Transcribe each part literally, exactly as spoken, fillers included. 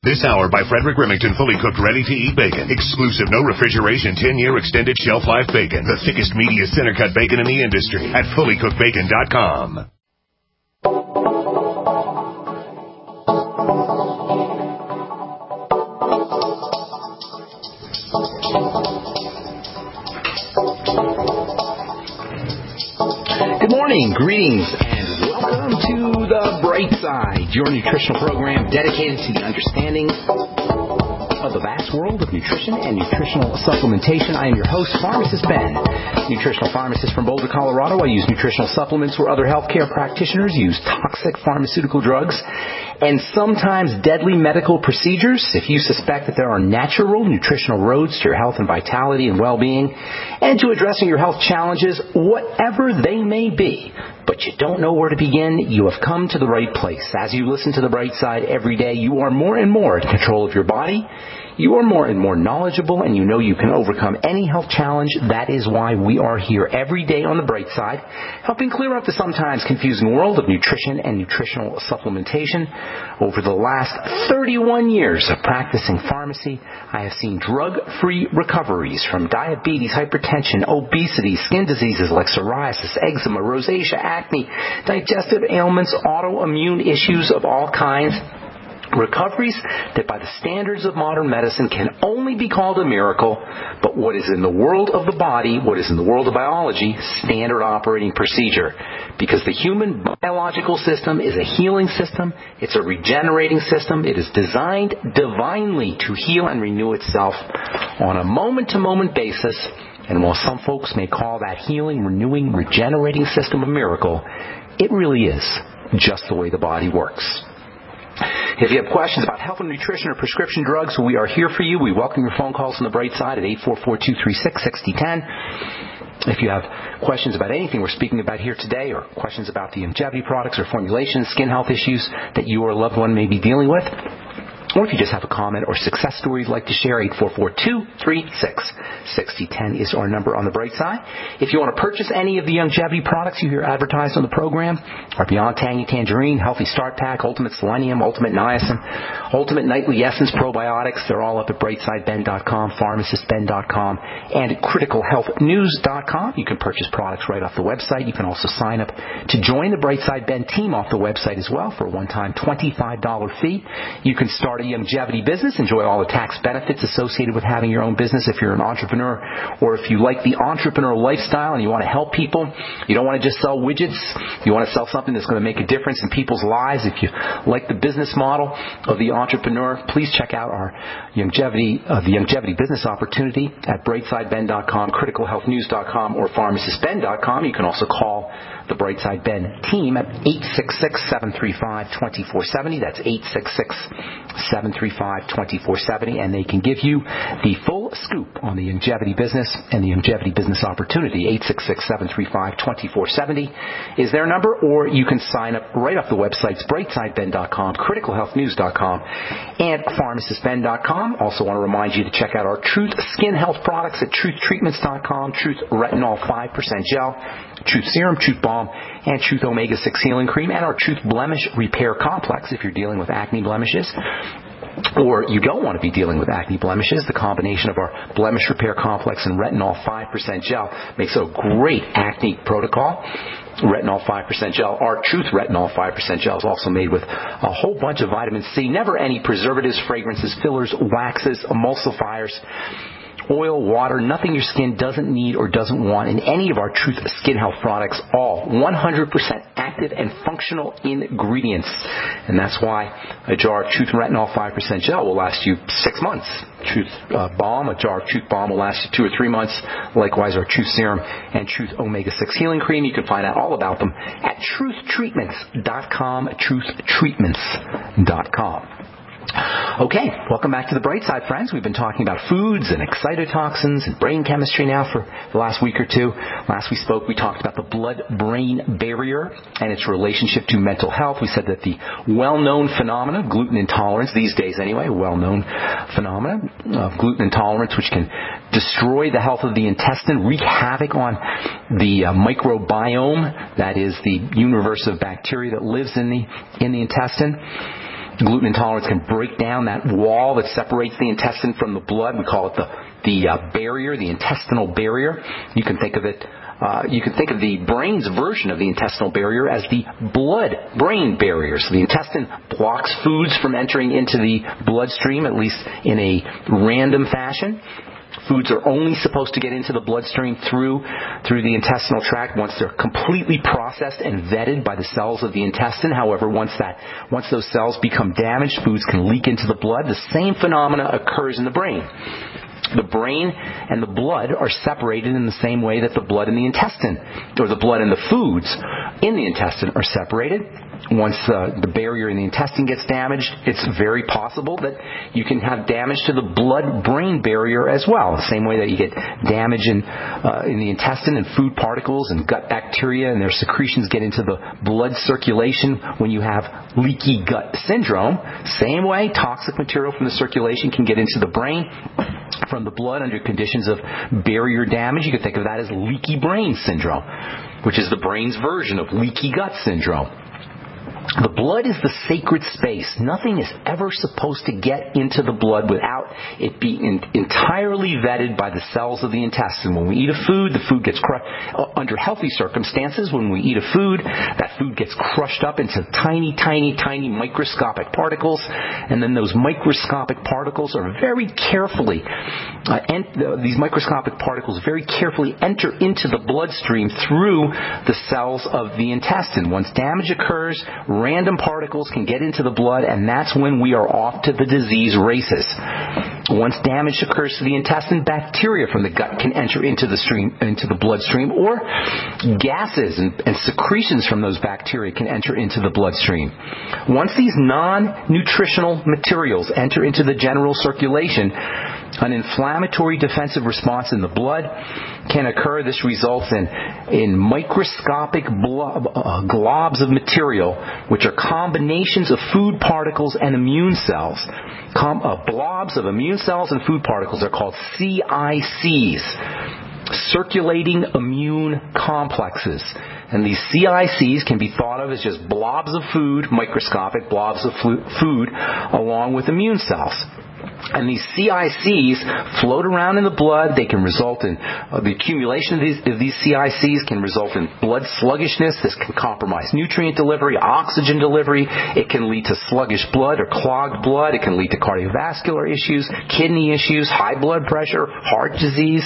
This hour by Frederick Remington, fully cooked, ready-to-eat bacon. Exclusive, no refrigeration, ten-year extended shelf life bacon. The thickest, meatiest center-cut bacon in the industry at fully cooked bacon dot com. Good morning, greetings, and welcome to The Bright Side, your nutritional program dedicated to the understanding of the vast world of nutrition and nutritional supplementation. I am your host, Pharmacist Ben, nutritional pharmacist from Boulder, Colorado. I use nutritional supplements where other healthcare practitioners use toxic pharmaceutical drugs and sometimes deadly medical procedures. If you suspect that there are natural nutritional roads to your health and vitality and well-being and to addressing your health challenges, whatever they may be, but you don't know where to begin, you have come to the right place. As you listen to The Bright Side every day, you are more and more in control of your body. You are more and more knowledgeable, and you know you can overcome any health challenge. That is why we are here every day on The Bright Side, helping clear up the sometimes confusing world of nutrition and nutritional supplementation. Over the last thirty-one years of practicing pharmacy, I have seen drug-free recoveries from diabetes, hypertension, obesity, skin diseases like psoriasis, eczema, rosacea, acne, digestive ailments, autoimmune issues of all kinds. Recoveries that by the standards of modern medicine can only be called a miracle, but what is in the world of the body, what is in the world of biology, standard operating procedure. Because the human biological system is a healing system, it's a regenerating system, it is designed divinely to heal and renew itself on a moment-to-moment basis. And while some folks may call that healing, renewing, regenerating system a miracle, it really is just the way the body works. If you have questions about health and nutrition or prescription drugs, we are here for you. We welcome your phone calls on The Bright Side at eight four four, two three six, six zero one zero. If you have questions about anything we're speaking about here today, or questions about the longevity products or formulations, skin health issues that you or a loved one may be dealing with, or if you just have a comment or success story you'd like to share, eight four four, two three six, six zero one zero is our number on The Bright Side. If you want to purchase any of the longevity products you hear advertised on the program, our Beyond Tangy Tangerine, Healthy Start Pack, Ultimate Selenium, Ultimate Niacin, Ultimate Nightly Essence Probiotics, they're all up at bright side ben dot com, pharmacist ben dot com, and critical health news dot com. You can purchase products right off the website. You can also sign up to join the Bright Side Ben team off the website as well for a one-time twenty-five dollars fee. You can start a longevity business, enjoy all the tax benefits associated with having your own business if you're an entrepreneur, or if you like the entrepreneur lifestyle and you want to help people. You don't want to just sell widgets. You want to sell something that's going to make a difference in people's lives. If you like the business model of the entrepreneur, please check out our longevity, uh, the longevity business opportunity at bright side ben dot com, critical health news dot com, or pharmacist ben dot com. You can also call the Bright Side Ben team at eight six six, seven three five, two four seven zero. That's eight six six, seven three five, two four seven zero, and they can give you the full scoop on the longevity business and the longevity business opportunity. eight six six, seven three five, two four seven zero is their number, or you can sign up right off the websites, bright side ben dot com, critical health news dot com, and pharmacist ben dot com. Also want to remind you to check out our Truth Skin Health products at truth treatments dot com, Truth Retinol five percent Gel, Truth Serum, Truth Balm, and Truth Omega six Healing Cream, and our Truth Blemish Repair Complex if you're dealing with acne blemishes, or you don't want to be dealing with acne blemishes. The combination of our Blemish Repair Complex and Retinol five percent Gel makes a great acne protocol. Retinol five percent Gel, our Truth Retinol five percent Gel, is also made with a whole bunch of vitamin C, never any preservatives, fragrances, fillers, waxes, emulsifiers, oil, water, nothing your skin doesn't need or doesn't want in any of our Truth Skin Health products, all one hundred percent active and functional ingredients. And that's why a jar of Truth Retinol five percent Gel will last you six months. Truth uh, Balm, a jar of Truth Balm will last you two or three months. Likewise, our Truth Serum and Truth Omega six Healing Cream. You can find out all about them at truth treatments dot com, truth treatments dot com. Okay, welcome back to The Bright Side, friends. We've been talking about foods and excitotoxins and brain chemistry now for the last week or two. Last we spoke, we talked about the blood-brain barrier and its relationship to mental health. We said that the well-known phenomena of gluten intolerance, these days anyway, well-known phenomena of gluten intolerance, which can destroy the health of the intestine, wreak havoc on the uh, microbiome, that is the universe of bacteria that lives in the in the intestine. Gluten intolerance can break down that wall that separates the intestine from the blood. We call it the, the uh, barrier, the intestinal barrier. You can think of it Uh, you can think of the brain's version of the intestinal barrier as the blood-brain barrier. So the intestine blocks foods from entering into the bloodstream, at least in a random fashion. Foods are only supposed to get into the bloodstream through through the intestinal tract once they're completely processed and vetted by the cells of the intestine. However, once that once those cells become damaged, foods can leak into the blood. The same phenomena occurs in the brain. The brain and the blood are separated in the same way that the blood and the intestine, or the blood and the foods in the intestine are separated. Once uh, the barrier in the intestine gets damaged, it's very possible that you can have damage to the blood-brain barrier as well. The same way that you get damage in, uh, in the intestine and food particles and gut bacteria and their secretions get into the blood circulation when you have leaky gut syndrome. Same way, toxic material from the circulation can get into the brain from the blood under conditions of barrier damage. You could think of that as leaky brain syndrome, which is the brain's version of leaky gut syndrome. The blood is the sacred space. Nothing is ever supposed to get into the blood without it being entirely vetted by the cells of the intestine. When we eat a food, the food gets crushed. Under healthy circumstances, when we eat a food, that food gets crushed up into tiny, tiny, tiny microscopic particles. And then those microscopic particles are very carefully, uh, and uh, these microscopic particles very carefully enter into the bloodstream through the cells of the intestine. Once damage occurs, random particles can get into the blood, and that's when we are off to the disease races. Once damage occurs to the intestine, bacteria from the gut can enter into the stream, into the bloodstream, or gases and, and secretions from those bacteria can enter into the bloodstream. Once these non-nutritional materials enter into the general circulation, an inflammatory defensive response in the blood can occur. This results in, in microscopic blob, uh, globs of material, which are combinations of food particles and immune cells. Com- uh, blobs of immune cells and food particles are called C I Cs, circulating immune complexes. And these C I Cs can be thought of as just blobs of food, microscopic blobs of food, along with immune cells. And these C I Cs float around in the blood. They can result in uh, the accumulation of these, of these C I Cs can result in blood sluggishness. This can compromise nutrient delivery, oxygen delivery. It can lead to sluggish blood or clogged blood. It can lead to cardiovascular issues, kidney issues, high blood pressure, heart disease.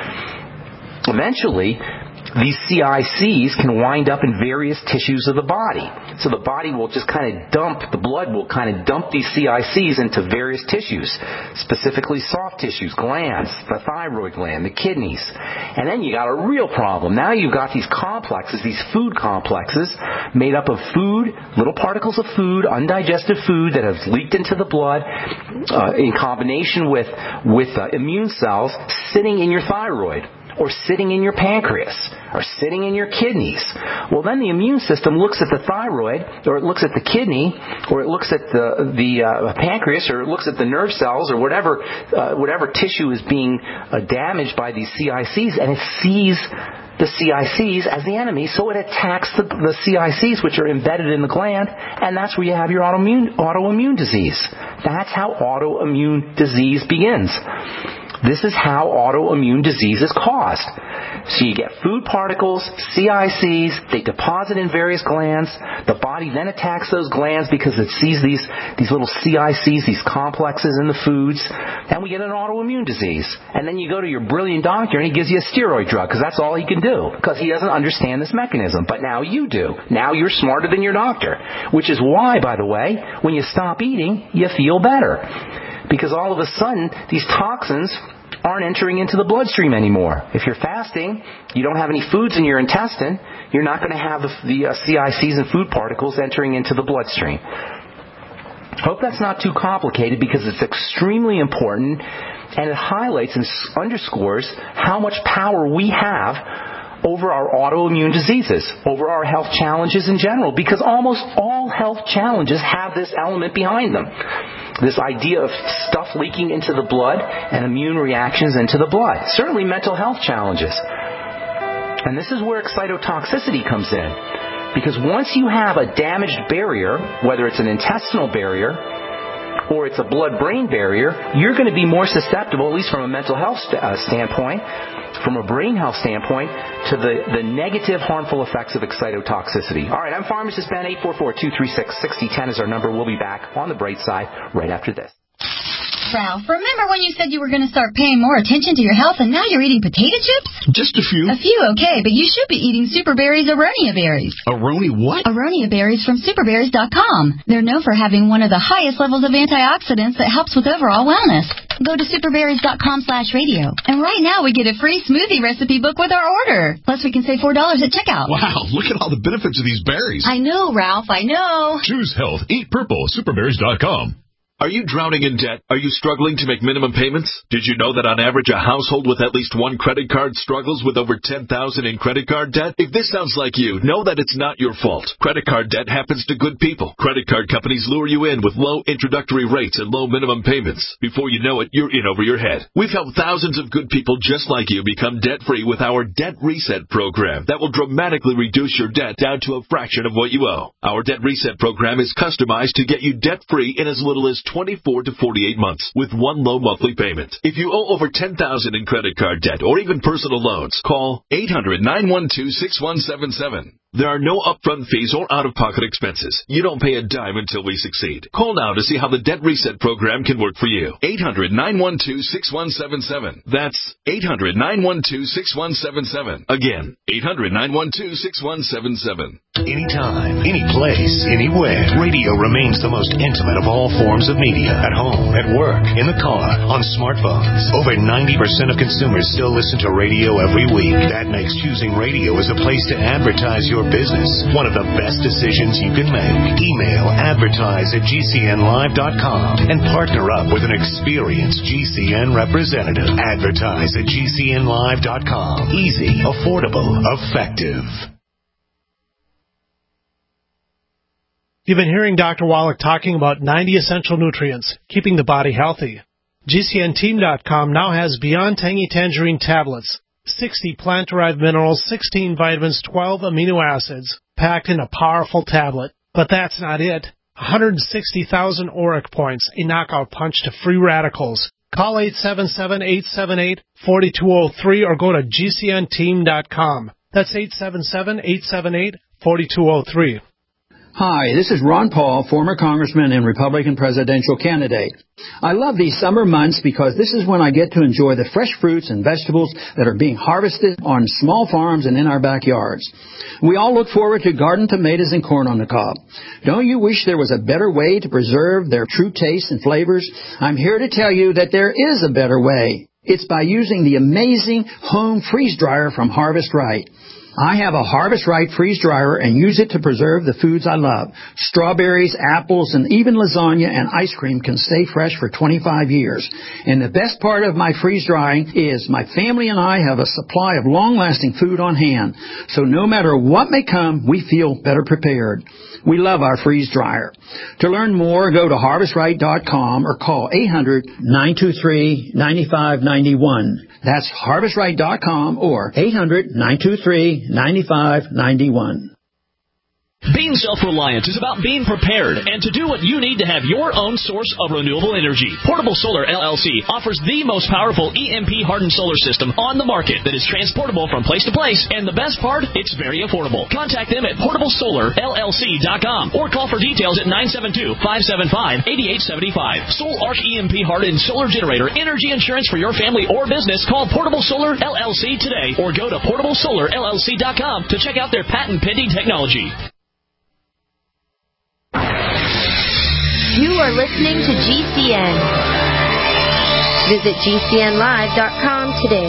Eventually, these C I Cs can wind up in various tissues of the body. So the body will just kind of dump, the blood will kind of dump these C I Cs into various tissues, specifically soft tissues, glands, the thyroid gland, the kidneys. And then you got a real problem. Now you've got these complexes, these food complexes made up of food, little particles of food, undigested food that have leaked into the blood uh, in combination with, with uh, immune cells sitting in your thyroid, or sitting in your pancreas, or sitting in your kidneys. Well, then the immune system looks at the thyroid, or it looks at the kidney, or it looks at the the uh, pancreas, or it looks at the nerve cells, or whatever uh, whatever tissue is being uh, damaged by these C I Cs, and it sees the C I Cs as the enemy, so it attacks the, the C I Cs, which are embedded in the gland, and that's where you have your autoimmune, autoimmune disease. That's how autoimmune disease begins. This is how autoimmune disease is caused. So you get food particles, C I Cs, they deposit in various glands. The body then attacks those glands because it sees these, these little C I Cs, these complexes in the foods, and we get an autoimmune disease. And then you go to your brilliant doctor and he gives you a steroid drug because that's all he can do, because he doesn't understand this mechanism. But now you do. Now you're smarter than your doctor, which is why, by the way, when you stop eating, you feel better. Because all of a sudden, these toxins aren't entering into the bloodstream anymore. If you're fasting, you don't have any foods in your intestine, you're not going to have the, the uh, C I Cs and food particles entering into the bloodstream. Hope that's not too complicated, because it's extremely important, and it highlights and underscores how much power we have over our autoimmune diseases, over our health challenges in general, because almost all health challenges have this element behind them. This idea of stuff leaking into the blood and immune reactions into the blood. Certainly mental health challenges. And this is where excitotoxicity comes in. Because once you have a damaged barrier, whether it's an intestinal barrier or it's a blood-brain barrier, you're going to be more susceptible, at least from a mental health st- uh, standpoint, from a brain health standpoint, to the, the negative, harmful effects of excitotoxicity. All right, I'm Pharmacist Ben. eight four four, two three six, six zero one zero is our number. We'll be back on the bright side right after this. Ralph, remember when you said you were going to start paying more attention to your health and now you're eating potato chips? Just a few. A few, okay, but you should be eating Super Berries Aronia berries. Aronia what? Aronia berries from super berries dot com. They're known for having one of the highest levels of antioxidants that helps with overall wellness. Go to super berries dot com slash radio. And right now we get a free smoothie recipe book with our order. Plus we can save four dollars at checkout. Wow, look at all the benefits of these berries. I know, Ralph, I know. Choose health. Eat purple. super berries dot com. Are you drowning in debt? Are you struggling to make minimum payments? Did you know that on average a household with at least one credit card struggles with over ten thousand dollars in credit card debt? If this sounds like you, know that it's not your fault. Credit card debt happens to good people. Credit card companies lure you in with low introductory rates and low minimum payments. Before you know it, you're in over your head. We've helped thousands of good people just like you become debt-free with our Debt Reset program that will dramatically reduce your debt down to a fraction of what you owe. Our Debt Reset program is customized to get you debt-free in as little as twenty-four to forty-eight months with one low monthly payment. If you owe over ten thousand dollars in credit card debt or even personal loans, call eight hundred, nine one two, six one seven seven. There are no upfront fees or out-of-pocket expenses. You don't pay a dime until we succeed. Call now to see how the Debt Reset program can work for you. eight hundred, nine one two, six one seven seven. That's eight hundred, nine one two, six one seven seven. Again, eight hundred, nine one two, six one seven seven. Anytime, any place, anywhere. Radio remains the most intimate of all forms of media. At home, at work, in the car, on smartphones. Over ninety percent of consumers still listen to radio every week. That makes choosing radio as a place to advertise your business one of the best decisions you can make. Email advertise at G C N live dot com and partner up with an experienced G C N representative. Advertise at G C N live dot com. Easy, affordable, effective. You've been hearing Doctor Wallach talking about ninety essential nutrients, keeping the body healthy. G C N team dot com now has Beyond Tangy Tangerine tablets, sixty plant-derived minerals, sixteen vitamins, twelve amino acids, packed in a powerful tablet. But that's not it. one hundred sixty thousand auric points, a knockout punch to free radicals. Call eight seven seven, eight seven eight, four two zero three or go to G C N team dot com. That's eight seven seven, eight seven eight, four two zero three. Hi, this is Ron Paul, former Congressman and Republican presidential candidate. I love these summer months because this is when I get to enjoy the fresh fruits and vegetables that are being harvested on small farms and in our backyards. We all look forward to garden tomatoes and corn on the cob. Don't you wish there was a better way to preserve their true tastes and flavors? I'm here to tell you that there is a better way. It's by using the amazing home freeze dryer from Harvest Right. I have a Harvest Right freeze dryer and use it to preserve the foods I love. Strawberries, apples, and even lasagna and ice cream can stay fresh for twenty-five years. And the best part of my freeze drying is my family and I have a supply of long-lasting food on hand. So no matter what may come, we feel better prepared. We love our freeze dryer. To learn more, go to harvest right dot com or call eight hundred, nine two three, nine five nine one. That's harvest right dot com or eight hundred, nine two three, nine five nine one. Being self-reliant is about being prepared and to do what you need to have your own source of renewable energy. Portable Solar L L C offers the most powerful E M P-hardened solar system on the market that is transportable from place to place, and the best part, it's very affordable. Contact them at portable solar L L C dot com or call for details at nine seven two, five seven five, eight eight seven five. Soul Arc E M P-hardened solar generator energy insurance for your family or business. Call Portable Solar L L C today or go to portable solar L L C dot com to check out their patent-pending technology. You are listening to G C N. Visit G C N live dot com today.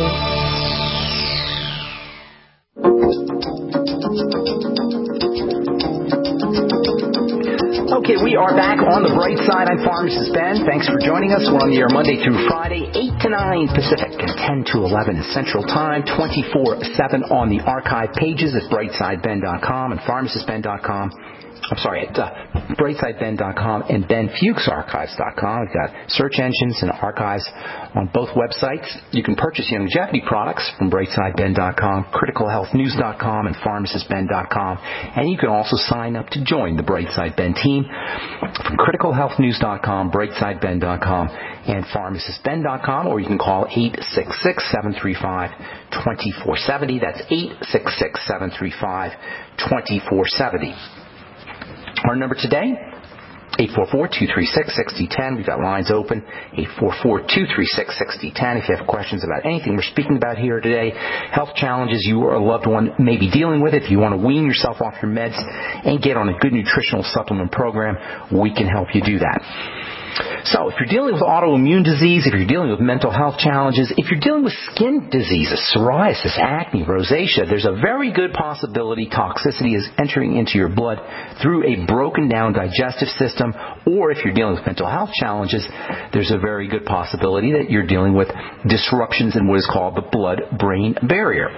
Okay, we are back on the bright side. I'm Pharmacist Ben. Thanks for joining us. We're on the air Monday through Friday, eight to nine Pacific and ten to eleven Central Time, twenty-four seven on the archive pages at bright side ben dot com and pharmacist ben dot com. I'm sorry, at uh, brightside ben dot com and ben fuchs archives dot com. We've got search engines and archives on both websites. You can purchase longevity products from brightside ben dot com, critical health news dot com, and pharmacist ben dot com. And you can also sign up to join the Brightside Ben team from critical health news dot com, brightside ben dot com, and pharmacist ben dot com, or you can call eight six six, seven three five, two four seven zero. That's eight six six, seven three five, two four seven zero. Our number today, eight four four, two three six, six zero one zero. We've got lines open, eight four four, two three six, six zero one zero. If you have questions about anything we're speaking about here today, health challenges you or a loved one may be dealing with, if you want to wean yourself off your meds and get on a good nutritional supplement program, we can help you do that. So if you're dealing with autoimmune disease, if you're dealing with mental health challenges, if you're dealing with skin diseases, psoriasis, acne, rosacea, there's a very good possibility toxicity is entering into your blood through a broken down digestive system, or if you're dealing with mental health challenges, there's a very good possibility that you're dealing with disruptions in what is called the blood-brain barrier.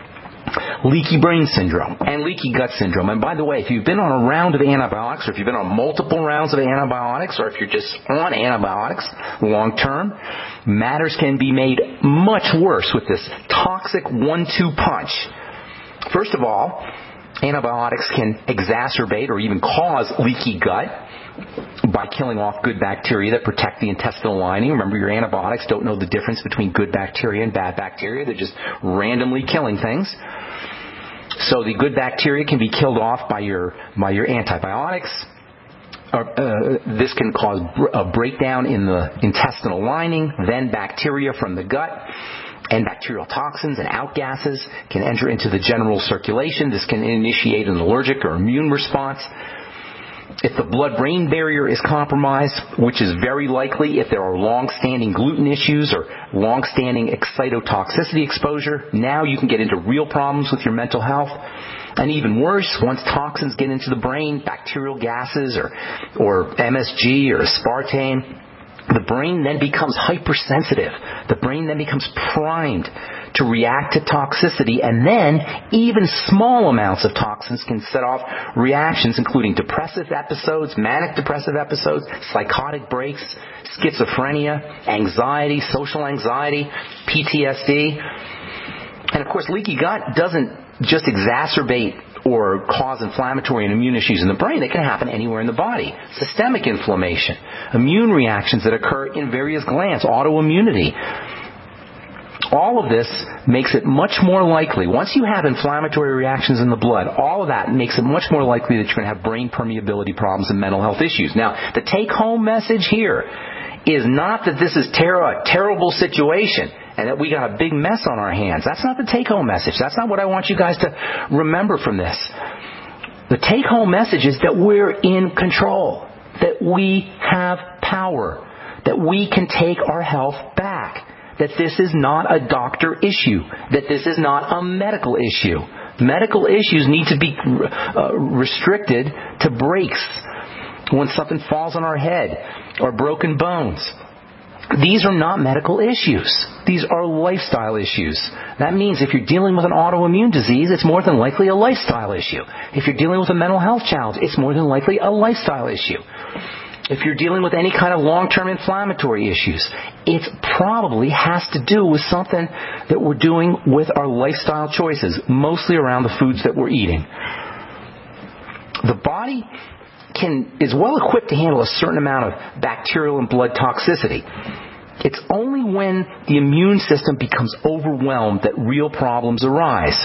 Leaky brain syndrome and leaky gut syndrome. And by the way, if you've been on a round of antibiotics, or if you've been on multiple rounds of antibiotics, or if you're just on antibiotics long term, matters can be made much worse with this toxic one two punch. First of all, antibiotics can exacerbate or even cause leaky gut by killing off good bacteria that protect the intestinal lining. Remember, your antibiotics don't know the difference between good bacteria and bad bacteria. They're just randomly killing things. So the good bacteria can be killed off by your by your antibiotics. Uh, uh, this can cause a breakdown in the intestinal lining, then bacteria from the gut and bacterial toxins and outgases can enter into the general circulation. This can initiate an allergic or immune response. If the blood-brain barrier is compromised, which is very likely if there are long-standing gluten issues or long-standing excitotoxicity exposure, now you can get into real problems with your mental health. And even worse, once toxins get into the brain, bacterial gases or, or M S G or aspartame, the brain then becomes hypersensitive. The brain then becomes primed to react to toxicity, and then even small amounts of toxins can set off reactions including depressive episodes, manic depressive episodes, psychotic breaks, schizophrenia, anxiety, social anxiety, P T S D. And of course, leaky gut doesn't just exacerbate or cause inflammatory and immune issues in the brain. They can happen anywhere in the body. Systemic inflammation, immune reactions that occur in various glands, autoimmunity. All of this makes it much more likely, once you have inflammatory reactions in the blood, all of that makes it much more likely that you're going to have brain permeability problems and mental health issues. Now, the take-home message here is not that this is ter- a terrible situation and that we got a big mess on our hands. That's not the take-home message. That's not what I want you guys to remember from this. The take-home message is that we're in control, that we have power, that we can take our health back, that this is not a doctor issue, that this is not a medical issue. Medical issues need to be uh, restricted to breaks when something falls on our head or broken bones. These are not medical issues. These are lifestyle issues. That means if you're dealing with an autoimmune disease, it's more than likely a lifestyle issue. If you're dealing with a mental health challenge, it's more than likely a lifestyle issue. If you're dealing with any kind of long-term inflammatory issues, it probably has to do with something that we're doing with our lifestyle choices, mostly around the foods that we're eating. The body can is well equipped to handle a certain amount of bacterial and blood toxicity. It's only when the immune system becomes overwhelmed that real problems arise.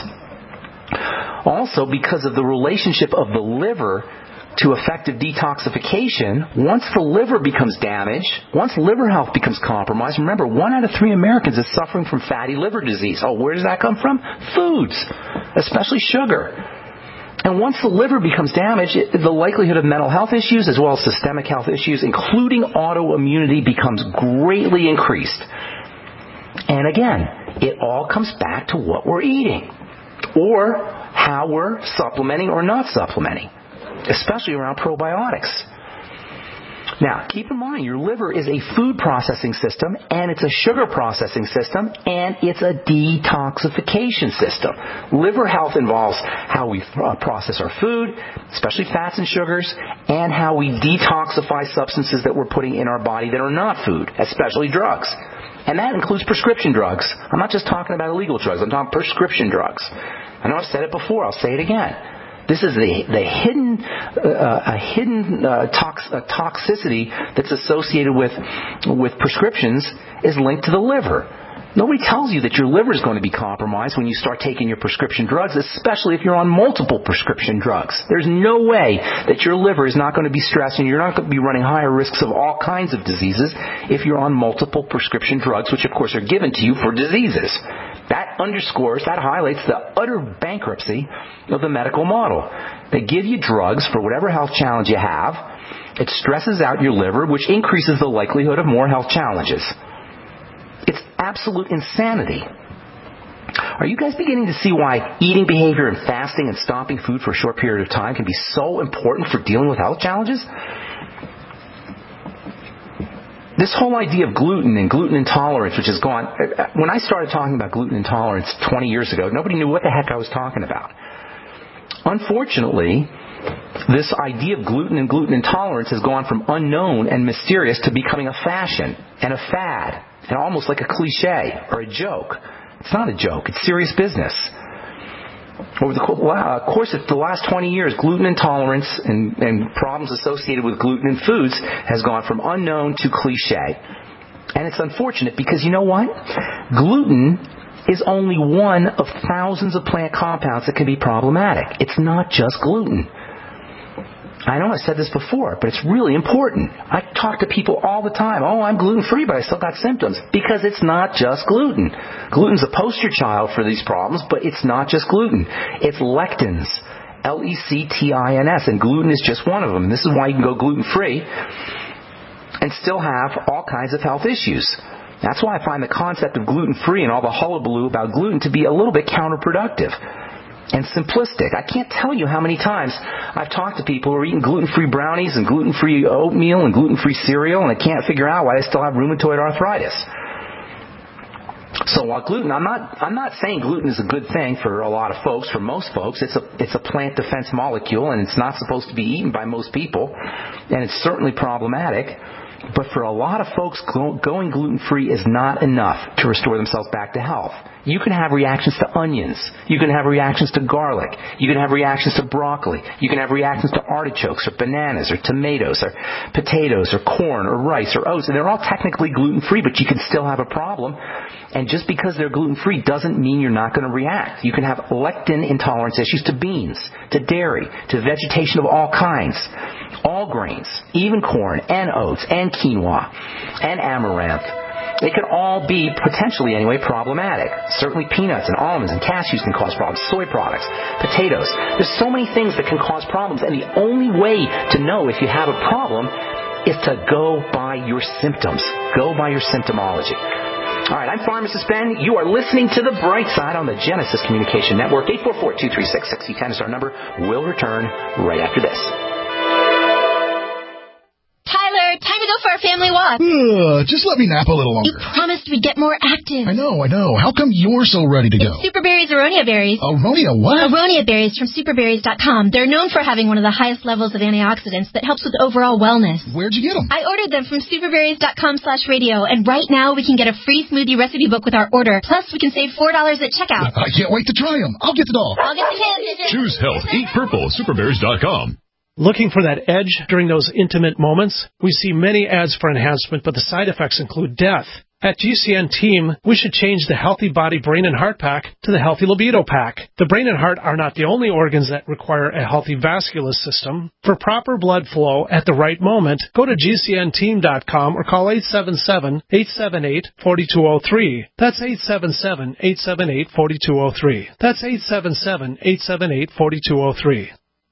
Also, because of the relationship of the liver to effective detoxification, once the liver becomes damaged, once liver health becomes compromised, remember, one out of three Americans is suffering from fatty liver disease. Oh, where does that come from? Foods, especially sugar. And once the liver becomes damaged, it, the likelihood of mental health issues as well as systemic health issues, including autoimmunity, becomes greatly increased. And again, it all comes back to what we're eating or how we're supplementing or not supplementing, especially around probiotics. Now, keep in mind, your liver is a food processing system, and it's a sugar processing system, and it's a detoxification system. Liver health involves how we uh, process our food, especially fats and sugars, and how we detoxify substances that we're putting in our body that are not food, especially drugs. And that includes prescription drugs. I'm not just talking about illegal drugs. I'm talking prescription drugs. I know I've said it before. I'll say it again. This is the the hidden uh, a hidden uh, tox, uh, toxicity that's associated with with prescriptions is linked to the liver. Nobody tells you that your liver is going to be compromised when you start taking your prescription drugs, especially if you're on multiple prescription drugs. There's no way that your liver is not going to be stressed and you're not going to be running higher risks of all kinds of diseases if you're on multiple prescription drugs, which of course are given to you for diseases. That underscores, that highlights the utter bankruptcy of the medical model. They give you drugs for whatever health challenge you have. It stresses out your liver, which increases the likelihood of more health challenges. It's absolute insanity. Are you guys beginning to see why eating behavior and fasting and stopping food for a short period of time can be so important for dealing with health challenges? This whole idea of gluten and gluten intolerance, which has gone... When I started talking about gluten intolerance twenty years ago, nobody knew what the heck I was talking about. Unfortunately, this idea of gluten and gluten intolerance has gone from unknown and mysterious to becoming a fashion and a fad and almost like a cliche or a joke. It's not a joke. It's serious business. Over the course of the last twenty years, gluten intolerance and, and problems associated with gluten in foods has gone from unknown to cliche. And it's unfortunate because you know what? Gluten is only one of thousands of plant compounds that can be problematic. It's not just gluten. I know I said this before, but it's really important. I talk to people all the time. Oh, I'm gluten-free, but I still got symptoms. Because it's not just gluten. Gluten's a poster child for these problems, but it's not just gluten. It's lectins. L E C T I N S. And gluten is just one of them. And this is why you can go gluten-free and still have all kinds of health issues. That's why I find the concept of gluten-free and all the hullabaloo about gluten to be a little bit counterproductive and simplistic. I can't tell you how many times I've talked to people who are eating gluten-free brownies and gluten-free oatmeal and gluten-free cereal, and I can't figure out why they still have rheumatoid arthritis. So while gluten, I'm not, I'm not saying gluten is a good thing for a lot of folks. For most folks, it's a, it's a plant defense molecule, and it's not supposed to be eaten by most people, and it's certainly problematic. But for a lot of folks, going gluten-free is not enough to restore themselves back to health. You can have reactions to onions. You can have reactions to garlic. You can have reactions to broccoli. You can have reactions to artichokes or bananas or tomatoes or potatoes or corn or rice or oats. And they're all technically gluten-free, but you can still have a problem. And just because they're gluten-free doesn't mean you're not going to react. You can have lectin intolerance issues to beans, to dairy, to vegetation of all kinds, all grains, even corn and oats and quinoa and amaranth. They can all be, potentially anyway, problematic. Certainly peanuts and almonds and cashews can cause problems. Soy products, potatoes. There's so many things that can cause problems, and the only way to know if you have a problem is to go by your symptoms. Go by your symptomology. All right, I'm Pharmacist Ben. You are listening to The Bright Side on the Genesis Communication Network. eight four four, two three six, six zero one zero is our number. We'll return right after this. Tyler, time to go for our family walk. Uh, just let me nap a little longer. You promised we'd get more active. I know, I know. How come you're so ready to go? It's Superberry's Aronia berries. Aronia what? Aronia berries from superberries dot com. They're known for having one of the highest levels of antioxidants that helps with overall wellness. Where'd you get them? I ordered them from superberries dot com slash radio, and right now we can get a free smoothie recipe book with our order. Plus, we can save four dollars at checkout. I can't wait to try them. I'll get the doll. I'll get the kids. Choose health. Eat purple. superberries dot com. Looking for that edge during those intimate moments? We see many ads for enhancement, but the side effects include death. At G C N Team, we should change the Healthy Body Brain and Heart Pack to the Healthy Libido Pack. The brain and heart are not the only organs that require a healthy vascular system. For proper blood flow at the right moment, go to G C N team dot com or call eight seven seven, eight seven eight, four two zero three. That's eight seven seven, eight seven eight, four two zero three. That's eight seven seven, eight seven eight, four two zero three.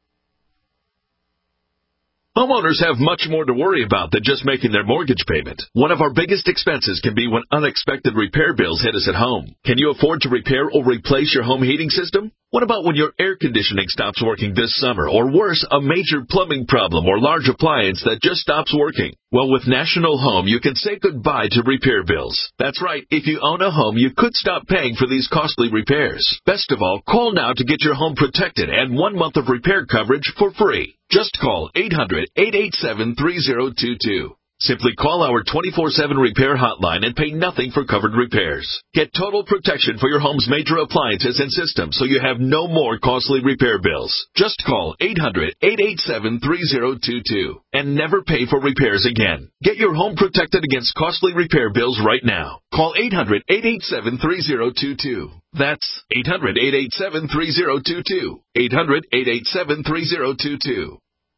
Homeowners have much more to worry about than just making their mortgage payment. One of our biggest expenses can be when unexpected repair bills hit us at home. Can you afford to repair or replace your home heating system? What about when your air conditioning stops working this summer? Or worse, a major plumbing problem or large appliance that just stops working? Well, with National Home, you can say goodbye to repair bills. That's right. If you own a home, you could stop paying for these costly repairs. Best of all, call now to get your home protected and one month of repair coverage for free. Just call eight hundred, eight eight seven, three zero two two. Simply call our twenty-four seven repair hotline and pay nothing for covered repairs. Get total protection for your home's major appliances and systems so you have no more costly repair bills. Just call eight hundred, eight eight seven, three zero two two and never pay for repairs again. Get your home protected against costly repair bills right now. Call eight hundred, eight eight seven, three zero two two. That's eight hundred, eight eight seven, three zero two two. eight hundred, eight eight seven, three zero two two.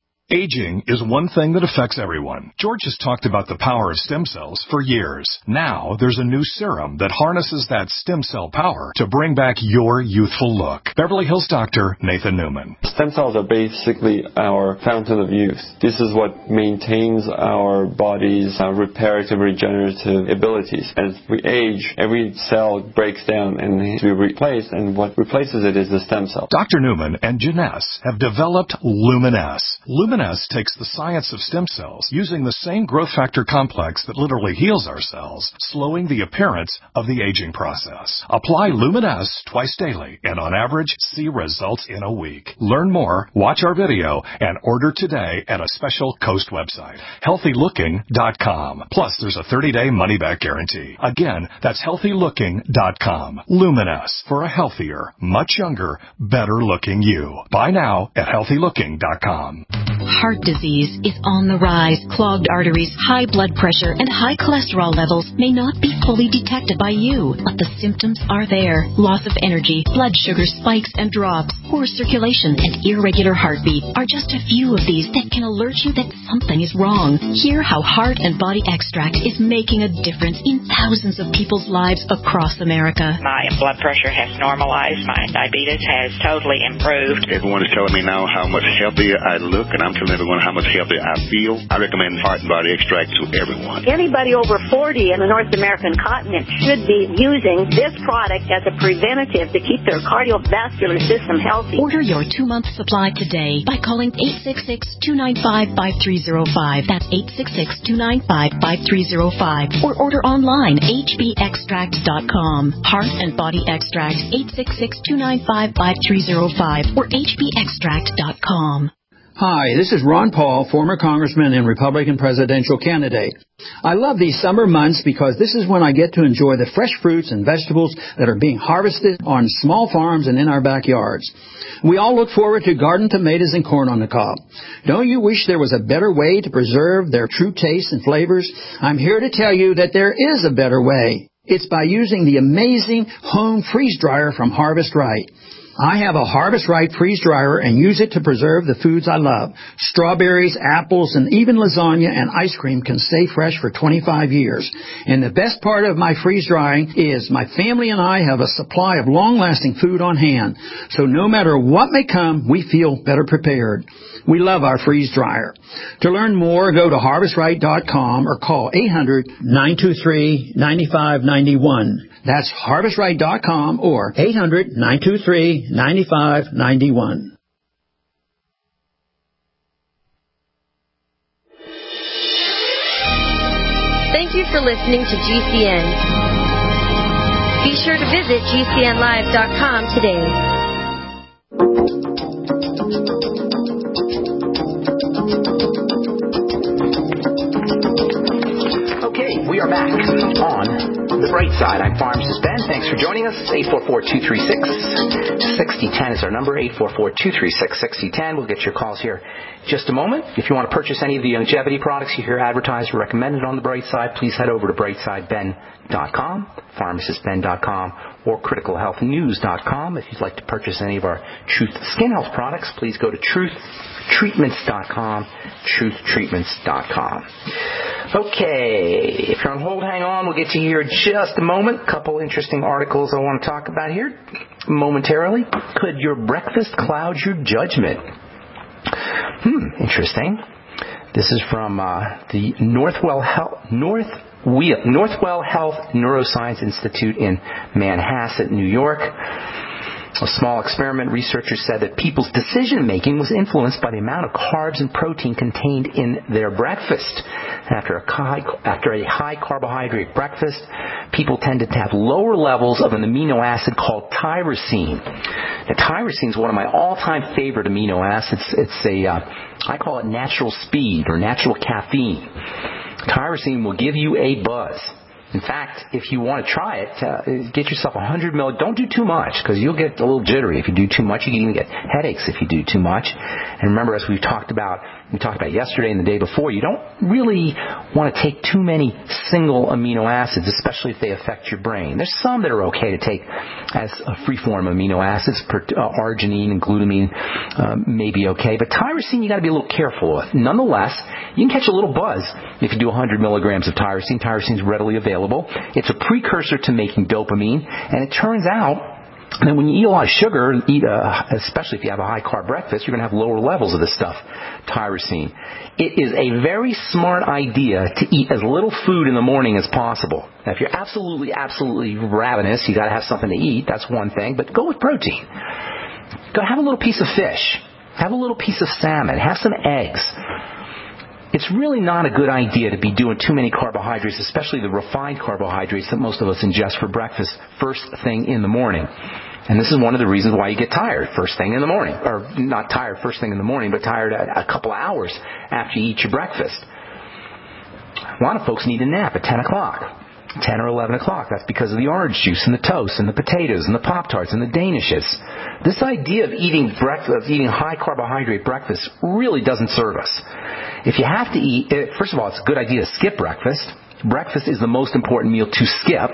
Aging is one thing that affects everyone. George has talked about the power of stem cells for years. Now, there's a new serum that harnesses that stem cell power to bring back your youthful look. Beverly Hills doctor Nathan Newman. Stem cells are basically our fountain of youth. This is what maintains our body's uh, reparative, regenerative abilities. As we age, every cell breaks down and needs to be replaced, and what replaces it is the stem cell. Doctor Newman and Janess have developed Luminess. Luminess takes the science of stem cells using the same growth factor complex that literally heals our cells, slowing the appearance of the aging process. Apply Luminess twice daily and on average see results in a week. Learn more, watch our video, and order today at a special Coast website, healthy looking dot com. Plus, there's a thirty-day money-back guarantee. Again, that's healthy looking dot com. Luminess, for a healthier, much younger, better-looking you. Buy now at healthy looking dot com. Heart disease is on the rise. Clogged arteries, high blood pressure, and high cholesterol levels may not be fully detected by you, but the symptoms are there. Loss of energy, blood sugar spikes and drops, poor circulation, and irregular heartbeat are just a few of these that can alert you that something is wrong. Hear how Heart and Body Extract is making a difference in thousands of people's lives across America. My blood pressure has normalized. My diabetes has totally improved. Everyone is telling me now how much healthier I look, and I'm telling everyone how much healthier I feel. I recommend Heart and Body Extract to everyone. Anybody over forty in the North American continent should be using this product as a preventative to keep their cardiovascular system healthy. Order your two-month supply today by calling eight six six, two nine five, five three zero five. That's eight six six, two nine five, five three zero five. Or order online, h b extract dot com. Heart and Body Extract, eight six six, two nine five, five three zero five or h b extract dot com. Hi, this is Ron Paul, former congressman and Republican presidential candidate. I love these summer months because this is when I get to enjoy the fresh fruits and vegetables that are being harvested on small farms and in our backyards. We all look forward to garden tomatoes and corn on the cob. Don't you wish there was a better way to preserve their true tastes and flavors? I'm here to tell you that there is a better way. It's by using the amazing home freeze dryer from Harvest Right. I have a Harvest Right freeze dryer and use it to preserve the foods I love. Strawberries, apples, and even lasagna and ice cream can stay fresh for twenty-five years. And the best part of my freeze drying is my family and I have a supply of long-lasting food on hand. So no matter what may come, we feel better prepared. We love our freeze dryer. To learn more, go to harvest right dot com or call eight hundred, nine two three, nine five nine one. That's harvest right dot com or eight hundred, nine two three, nine five nine one. Thank you for listening to G C N. Be sure to visit G C N live dot com today. Okay, we are back on The Bright Side. I'm Pharmacist Ben. Thanks for joining us. eight four four, two three six, six zero one zero is our number. eight four four, two three six, six zero one zero. We'll get your calls here in just a moment. If you want to purchase any of the longevity products you hear advertised or recommended on The Bright Side, please head over to bright side ben dot com, pharmacist ben dot com, or critical health news dot com. If you'd like to purchase any of our Truth Skin Health products, please go to truth treatments dot com, truth treatments dot com. Okay, if you're on hold, hang on. We'll get to you here in just a moment. A couple interesting articles I want to talk about here momentarily. Could your breakfast cloud your judgment? Hmm, interesting. This is from uh, the Northwell Health, North Northwell Health Neuroscience Institute in Manhasset, New York. A small experiment, researchers said that people's decision-making was influenced by the amount of carbs and protein contained in their breakfast. After a high, after a high carbohydrate breakfast, people tended to have lower levels of an amino acid called tyrosine. Now, tyrosine is one of my all-time favorite amino acids. It's a, uh, I call it natural speed or natural caffeine. Tyrosine will give you a buzz. In fact, if you want to try it, uh, get yourself one hundred milliliters. Don't do too much because you'll get a little jittery if you do too much. You can even get headaches if you do too much. And remember, as we've talked about, we talked about yesterday and the day before, you don't really want to take too many single amino acids, especially if they affect your brain. There's some that are okay to take as a free-form amino acids. Per, uh, arginine and glutamine uh, may be okay, but tyrosine you got to be a little careful with. Nonetheless, you can catch a little buzz if you do one hundred milligrams of tyrosine. Tyrosine is readily available. It's a precursor to making dopamine, and it turns out that when you eat a lot of sugar, eat a, especially if you have a high-carb breakfast, you're going to have lower levels of this stuff, tyrosine. It is a very smart idea to eat as little food in the morning as possible. Now, if you're absolutely, absolutely ravenous, you got to have something to eat. That's one thing, but go with protein. Go have a little piece of fish. Have a little piece of salmon. Have some eggs. It's really not a good idea to be doing too many carbohydrates, especially the refined carbohydrates that most of us ingest for breakfast first thing in the morning. And this is one of the reasons why you get tired first thing in the morning. Or not tired first thing in the morning, but tired a couple of hours after you eat your breakfast. A lot of folks need a nap at ten o'clock. ten or eleven o'clock. That's because of the orange juice and the toast and the potatoes and the Pop-Tarts and the Danishes. This idea of eating breakfast, of eating high carbohydrate breakfast really doesn't serve us. If you have to eat, first of all, it's a good idea to skip breakfast. Breakfast is the most important meal to skip.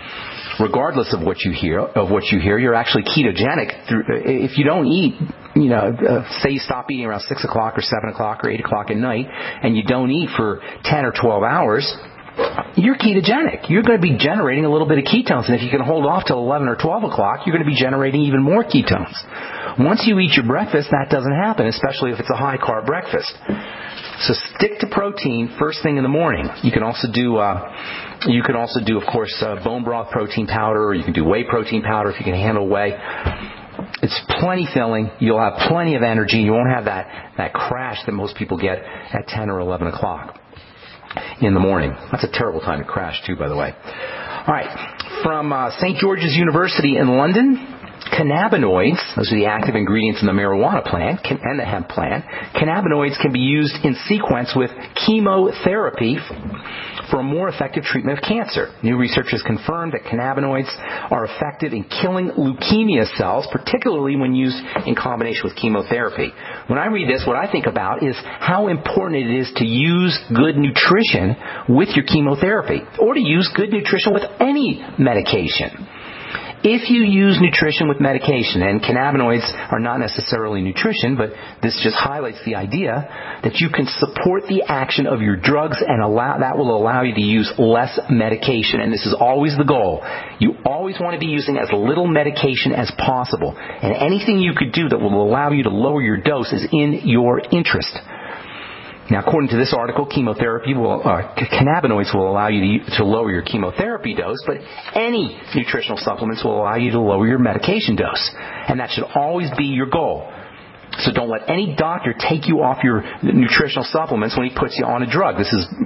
Regardless of what you hear, of what you hear, you're actually ketogenic. If you don't eat, you know, uh, say you stop eating around six o'clock or seven o'clock or eight o'clock at night, and you don't eat for ten or twelve hours, you're ketogenic. You're going to be generating a little bit of ketones. And if you can hold off till eleven or twelve o'clock, you're going to be generating even more ketones. Once you eat your breakfast, that doesn't happen, especially if it's a high-carb breakfast. So stick to protein first thing in the morning. You can also do, uh, you can also do, of course, uh, bone broth protein powder, or you can do whey protein powder if you can handle whey. It's plenty filling. You'll have plenty of energy. You won't have that, that crash that most people get at ten or eleven o'clock in the morning. That's a terrible time to crash, too, by the way. All right. From uh, Saint George's University in London, cannabinoids, those are the active ingredients in the marijuana plant and the hemp plant. Cannabinoids can be used in sequence with chemotherapy for a more effective treatment of cancer. New research has confirmed that cannabinoids are effective in killing leukemia cells, particularly when used in combination with chemotherapy. When I read this, what I think about is how important it is to use good nutrition with your chemotherapy, or to use good nutrition with any medication. If you use nutrition with medication, and cannabinoids are not necessarily nutrition, but this just highlights the idea that you can support the action of your drugs, and allow, that will allow you to use less medication. And this is always the goal. You always want to be using as little medication as possible. And anything you could do that will allow you to lower your dose is in your interest. Now, according to this article, chemotherapy will, uh, cannabinoids will allow you to, to lower your chemotherapy dose, but any nutritional supplements will allow you to lower your medication dose. And that should always be your goal. So don't let any doctor take you off your nutritional supplements when he puts you on a drug. This is,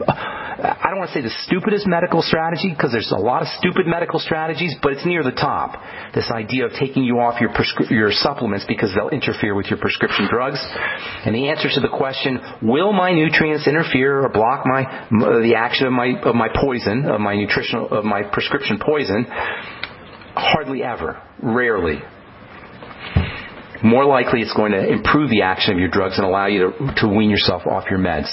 I don't want to say the stupidest medical strategy, because there's a lot of stupid medical strategies, but it's near the top. This idea of taking you off your prescri- your supplements because they'll interfere with your prescription drugs. And the answer to the question, will my nutrients interfere or block my the action of my of my poison, of my nutritional of my prescription poison? Hardly ever. Rarely. More likely it's going to improve the action of your drugs and allow you to, to wean yourself off your meds.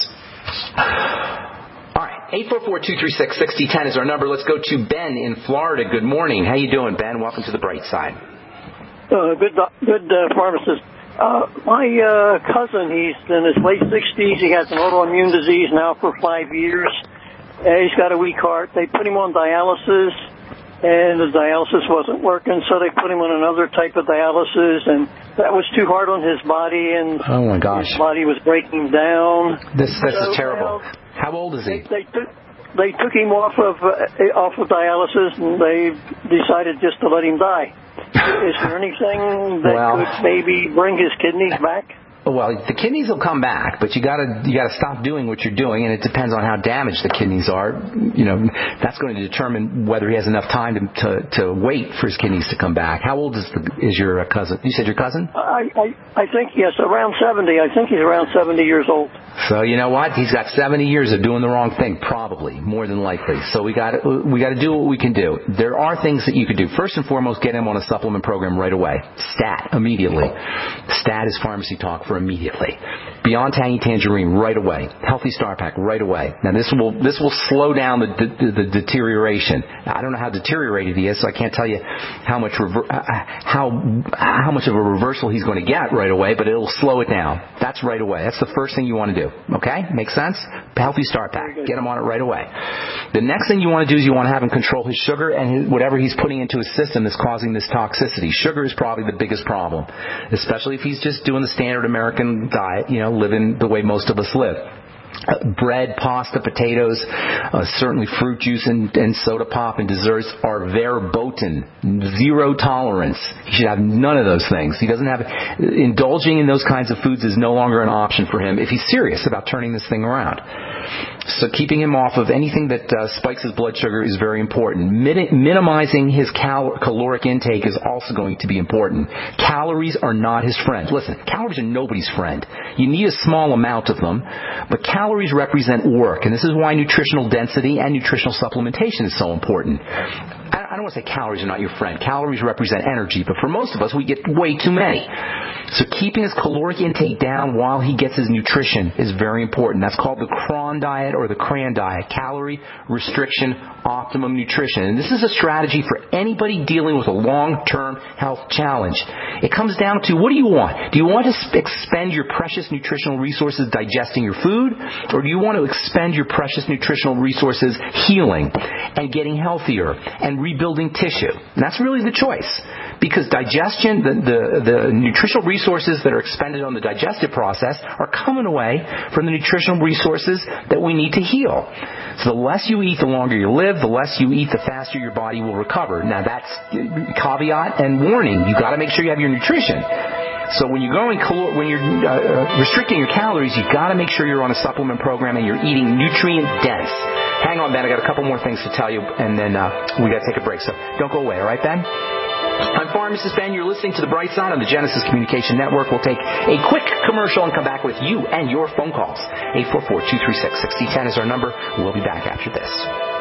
All right, eight four four, two three six, six zero one zero is our number. Let's go to Ben in Florida. Good morning. How you doing, Ben? Welcome to the bright side. Uh, good good uh, pharmacist. Uh, my uh, cousin, he's in his late sixties. He has an autoimmune disease now for five years. Uh, he's got a weak heart. They put him on dialysis, and the dialysis wasn't working, so they put him on another type of dialysis, and that was too hard on his body, and oh my gosh, his body was breaking down. This this so is terrible. Now, How old is he? They, they took, they took him off of uh, off of dialysis, and they decided just to let him die. Is there anything that well, could maybe bring his kidneys back? Well, the kidneys will come back, but you gotta you gotta stop doing what you're doing, and it depends on how damaged the kidneys are. You know, that's going to determine whether he has enough time to to, to wait for his kidneys to come back. How old is the, is your cousin? You said your cousin? I, I I think yes, around seventy. I think he's around seventy years old. So you know what? He's got seventy years of doing the wrong thing, probably more than likely. So we got we got to do what we can do. There are things that you could do. First and foremost, get him on a supplement program right away. Stat immediately. Stat is pharmacy talk for immediately. Beyond Tangy Tangerine right away. Healthy Star Pack right away. Now this will this will slow down the, the, the deterioration. Now, I don't know how deteriorated he is, so I can't tell you how much rever- how how much of a reversal he's going to get right away, but it'll slow it down. That's right away. That's the first thing you want to do. Okay? Makes sense? Healthy Star Pack. Get him on it right away. The next thing you want to do is you want to have him control his sugar and his, whatever he's putting into his system that's causing this toxicity. Sugar is probably the biggest problem, especially if he's just doing the standard American diet, you know, living the way most of us live. Uh, bread, pasta, potatoes, uh, certainly fruit juice and, and soda pop and desserts are verboten. Zero tolerance. He should have none of those things. He doesn't have... Indulging in those kinds of foods is no longer an option for him if he's serious about turning this thing around. So keeping him off of anything that uh, spikes his blood sugar is very important. Min- minimizing his cal- caloric intake is also going to be important. Calories are not his friend. Listen, calories are nobody's friend. You need a small amount of them, but calories represent work, and this is why nutritional density and nutritional supplementation is so important. I don't want to say calories are not your friend. Calories represent energy, but for most of us, we get way too many. So keeping his caloric intake down while he gets his nutrition is very important. That's called the Cron diet or the Cran diet. Calorie restriction, optimum nutrition. And this is a strategy for anybody dealing with a long-term health challenge. It comes down to, what do you want? Do you want to expend your precious nutritional resources digesting your food, or do you want to expend your precious nutritional resources healing and getting healthier and rebuilding tissue? And that's really the choice. Because digestion, the, the, the nutritional resources that are expended on the digestive process are coming away from the nutritional resources that we need to heal. So the less you eat, the longer you live. The less you eat, the faster your body will recover. Now that's caveat and warning. You've got to make sure you have your nutrition. So when you're going, calor- when you're uh, restricting your calories, you've got to make sure you're on a supplement program and you're eating nutrient dense. Hang on, Ben. I got a couple more things to tell you, and then uh, we got to take a break. So don't go away, all right, Ben? I'm Pharmacist Ben. You're listening to The Bright Side on the Genesis Communication Network. We'll take a quick commercial and come back with you and your phone calls. eight four four, two three six, six zero one zero is our number. We'll be back after this.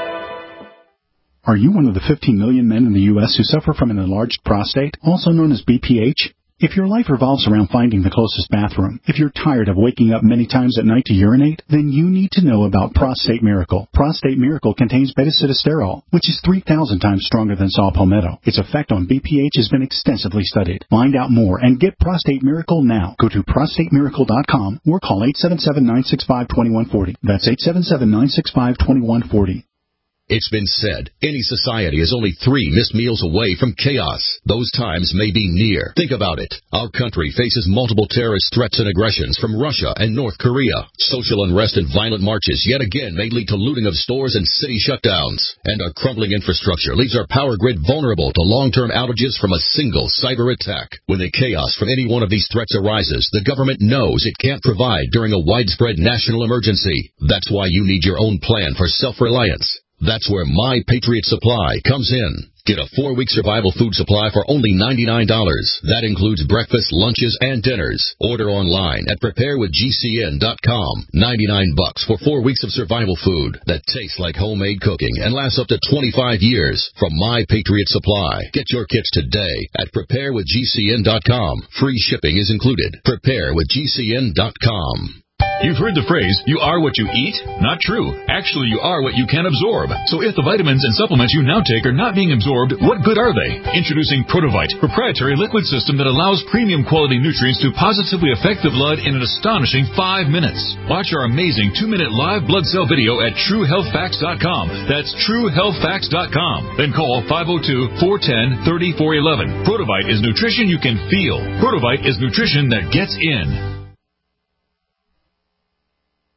Are you one of the fifteen million men in the U S who suffer from an enlarged prostate, also known as B P H? If your life revolves around finding the closest bathroom, if you're tired of waking up many times at night to urinate, then you need to know about Prostate Miracle. Prostate Miracle contains beta-sitosterol, which is three thousand times stronger than saw palmetto. Its effect on B P H has been extensively studied. Find out more and get Prostate Miracle now. Go to prostate miracle dot com or call eight seven seven, nine six five, two one four zero. That's eight seven seven, nine six five, two one four zero. It's been said, any society is only three missed meals away from chaos. Those times may be near. Think about it. Our country faces multiple terrorist threats and aggressions from Russia and North Korea. Social unrest and violent marches yet again may lead to looting of stores and city shutdowns. And our crumbling infrastructure leaves our power grid vulnerable to long-term outages from a single cyber attack. When the chaos from any one of these threats arises, the government knows it can't provide during a widespread national emergency. That's why you need your own plan for self-reliance. That's where My Patriot Supply comes in. Get a four-week survival food supply for only ninety-nine dollars. That includes breakfast, lunches, and dinners. Order online at prepare with G C N dot com. ninety-nine bucks for four weeks of survival food that tastes like homemade cooking and lasts up to twenty-five years from My Patriot Supply. Get your kits today at prepare with G C N dot com. Free shipping is included. prepare with G C N dot com. You've heard the phrase, you are what you eat? Not true. Actually, you are what you can absorb. So if the vitamins and supplements you now take are not being absorbed, what good are they? Introducing Protovite, proprietary liquid system that allows premium quality nutrients to positively affect the blood in an astonishing five minutes. Watch our amazing two-minute live blood cell video at true health facts dot com. That's true health facts dot com. Then call five oh two, four one zero, three four one one. Protovite is nutrition you can feel. Protovite is nutrition that gets in.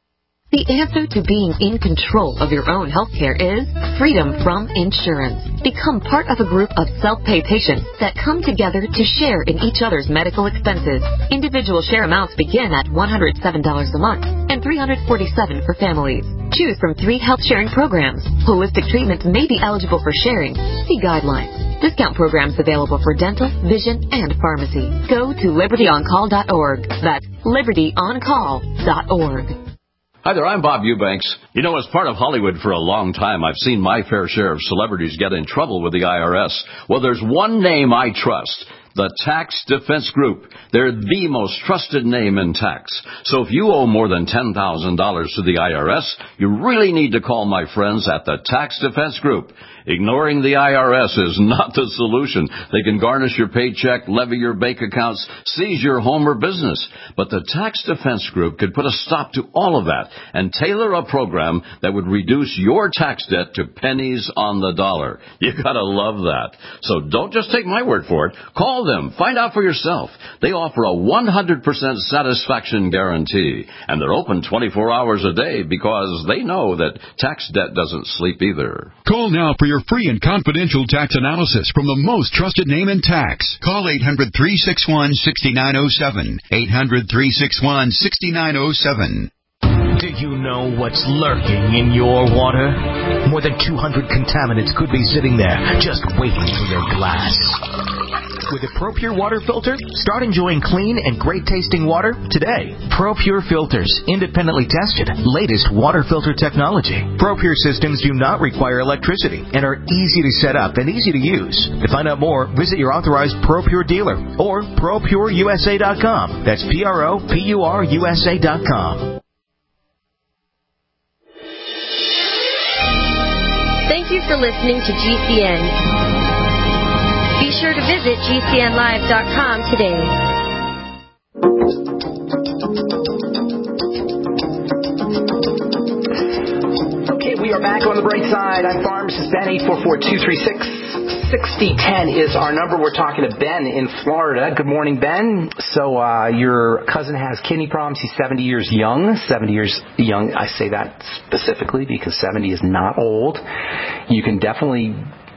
The answer to being in control of your own healthcare is freedom from insurance. Become part of a group of self-pay patients that come together to share in each other's medical expenses. Individual share amounts begin at one hundred seven dollars a month and three hundred forty-seven dollars for families. Choose from three health sharing programs. Holistic treatments may be eligible for sharing. See guidelines. Discount programs available for dental, vision, and pharmacy. Go to liberty on call dot org. That's liberty on call dot org. Hi there, I'm Bob Eubanks. You know, as part of Hollywood for a long time, I've seen my fair share of celebrities get in trouble with the I R S. Well, there's one name I trust. The Tax Defense Group. They're the most trusted name in tax. So if you owe more than ten thousand dollars to the I R S, you really need to call my friends at the Tax Defense Group. Ignoring the I R S is not the solution. They can garnish your paycheck, levy your bank accounts, seize your home or business. But the Tax Defense Group could put a stop to all of that and tailor a program that would reduce your tax debt to pennies on the dollar. You gotta love that. So don't just take my word for it. Call them. Find out for yourself. They offer a one hundred percent satisfaction guarantee. And they're open twenty-four hours a day because they know that tax debt doesn't sleep either. Call now for your free and confidential tax analysis from the most trusted name in tax. Call eight hundred, three six one, six nine zero seven. eight hundred, three six one, six nine zero seven. Do you know what's lurking in your water? More than two hundred contaminants could be sitting there, just waiting for your glass. With a ProPure water filter, start enjoying clean and great-tasting water today. ProPure filters, independently tested, latest water filter technology. ProPure systems do not require electricity and are easy to set up and easy to use. To find out more, visit your authorized ProPure dealer or pro pure U S A dot com. That's P R O P U R U S A dot com. Thank you for listening to G C N. Be sure to visit G C N live dot com today. Okay, we are back on the bright side. I'm Pharmacist Ben. eight four four, two three six, six zero one zero is our number. We're talking to Ben in Florida. Good morning, Ben. So uh, your cousin has kidney problems. He's seventy years young. seventy years young. I say that specifically because seventy is not old. You can definitely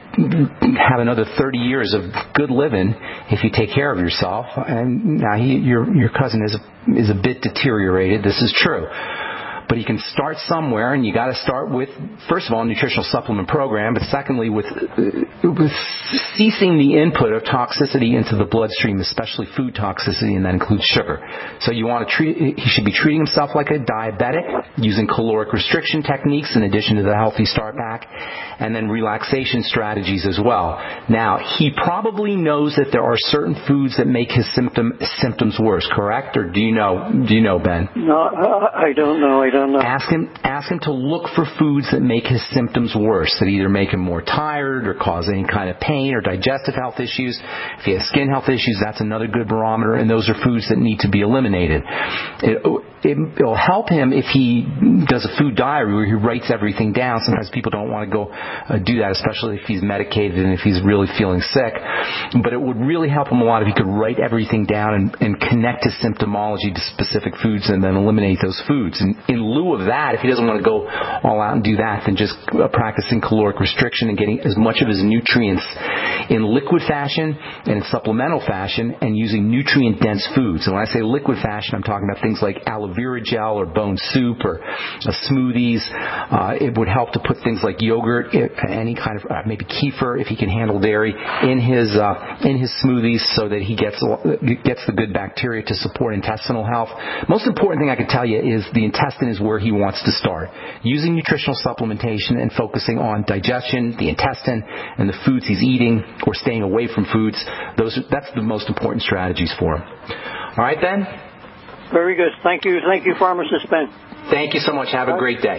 have another thirty years of good living if you take care of yourself. And now he, your your cousin is a, is a bit deteriorated. This is true. But you can start somewhere, and you got to start with, first of all, a nutritional supplement program, but secondly, with, uh, with ceasing the input of toxicity into the bloodstream, especially food toxicity, and that includes sugar. So you want to treat, he should be treating himself like a diabetic, using caloric restriction techniques in addition to the Healthy Start Pack, and then relaxation strategies as well. Now, he probably knows that there are certain foods that make his symptom symptoms worse, correct? Or do you know? Do you know, Ben? No, I don't know. I don't know. Ask him, ask him to look for foods that make his symptoms worse, that either make him more tired or cause any kind of pain or digestive health issues. If he has skin health issues, that's another good barometer, and those are foods that need to be eliminated. It, it, it'll help him if he does a food diary where he writes everything down. Sometimes people don't want to go uh, do that, especially if he's medicated and if he's really feeling sick. But it would really help him a lot if he could write everything down and, and connect his symptomology to specific foods and then eliminate those foods. And in lieu of that, if he doesn't want to go all out and do that, then just uh, practicing caloric restriction and getting as much of his nutrients in liquid fashion and in supplemental fashion and using nutrient-dense foods. And when I say liquid fashion, I'm talking about things like aloe vera gel or bone soup or uh, smoothies. Uh, it would help to put things like yogurt, any kind of, uh, maybe kefir if he can handle dairy, in his uh, in his smoothies so that he gets gets the good bacteria to support intestinal health. Most important thing I can tell you is the intestine is where he wants to start. Using nutritional supplementation and focusing on digestion, the intestine, and the foods he's eating or staying away from foods, those are, that's the most important strategies for him. All right, Ben? Very good. Thank you. Thank you, Pharmacist Ben. Thank you so much. Have a great day.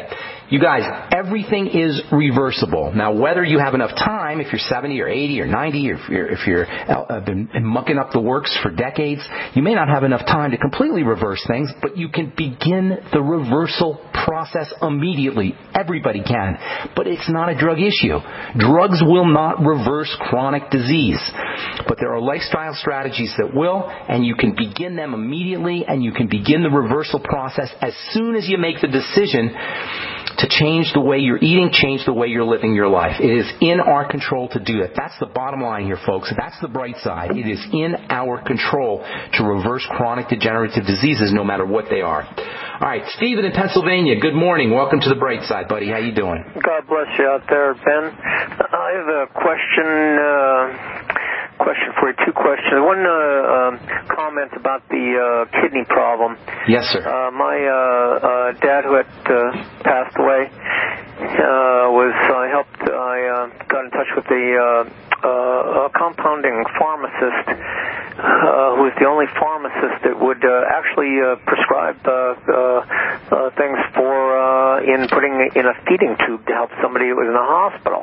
You guys, everything is reversible. Now, whether you have enough time, if you're seventy or eighty or ninety, or if you're, if you're uh, been mucking up the works for decades, you may not have enough time to completely reverse things, but you can begin the reversal process immediately. Everybody can. But it's not a drug issue. Drugs will not reverse chronic disease. But there are lifestyle strategies that will, and you can begin them immediately, and you can begin the reversal process as soon as you make the decision to change the way you're eating, change the way you're living your life. It is in our control to do that. That's the bottom line here, folks. That's the bright side. It is in our control to reverse chronic degenerative diseases no matter what they are. All right, Stephen in Pennsylvania, good morning. Welcome to the bright side, buddy. How you doing? God bless you out there, Ben. I have a question uh, question for you, two questions. One uh, um, comment about the uh, kidney problem. Yes, sir. Uh, my uh, uh, dad, who had uh, passed away, uh, was I helped. I uh, got in touch with the uh, uh, a compounding pharmacist, uh, who is the only pharmacist that would uh, actually uh, prescribe uh, uh, uh, things for uh, in putting in a feeding tube to help somebody who was in a hospital.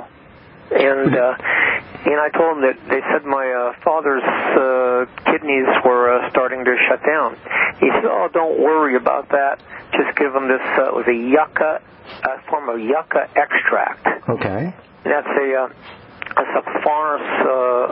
And uh, and I told him that they said my uh, father's uh, kidneys were uh, starting to shut down. He said, "Oh, don't worry about that. Just give him this. Uh, it was a yucca, a form of yucca extract. Okay. And that's a uh, a saprophoros. Uh,